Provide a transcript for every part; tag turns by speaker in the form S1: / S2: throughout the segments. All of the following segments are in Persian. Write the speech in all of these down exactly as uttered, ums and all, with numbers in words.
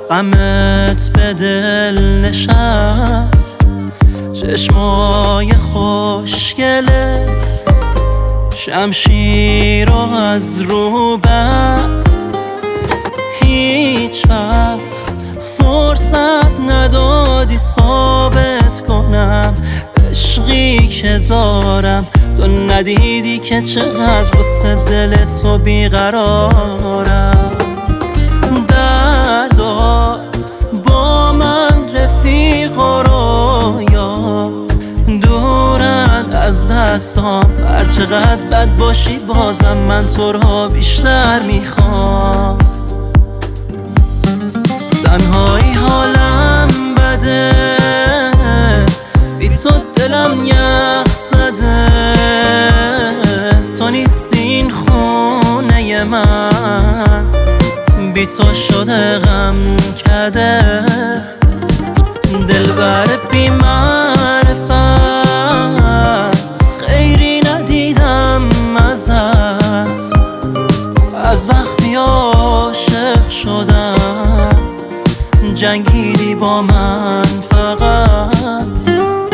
S1: غمت به دل نشست، چشمای خوشگلت شمشیر رو از رو بست. هیچ وقت فرصت ندادی ثابت کنم عشقی که دارم، تو ندیدی که چقدر واسه دلت تو بیقرارم. دردات با من رفیق و رویات دورن از دستام، هر چقدر بد باشی بازم من تو را بیشتر میخوام. تنهایی حالم بده، بی تو دلم یخ زده، تو نیستی این خونه من، بی تو شده غم کده. دلبر بی معرفت خیری ندیدم ازت، از وقتی عاشق شدم جنگیدی با من فقط.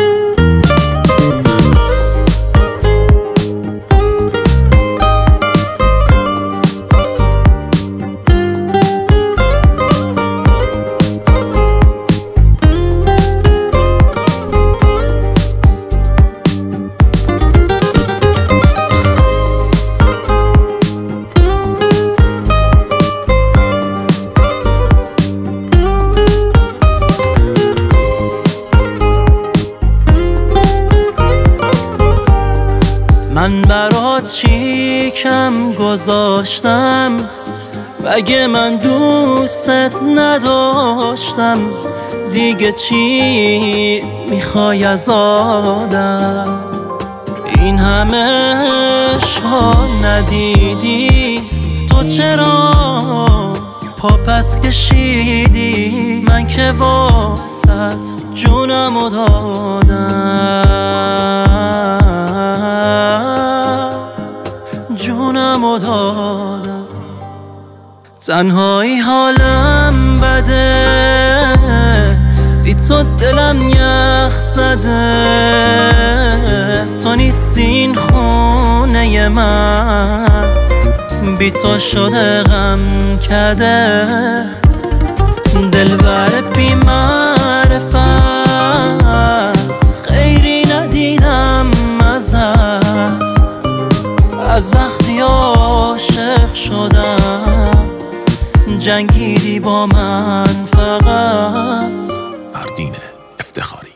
S1: من برات چی کم گذاشتم، مگه من دوستت نداشتم؟ دیگه چی میخوای از آدم؟ این همه عشقا ندیدی تو، چرا پا پس کشیدی؟ من که واسط جونمو دادم، جونمو دادم. تنهایی حالم بده، بی تو دلم یخ زده، تو نیستی این خونه من، بی تو شده غم کده. دلبر بی معرفت خیری ندیدم ازت، از وقتی عاشق شدم جنگیدی با من فقط.
S2: فردین افتخاری.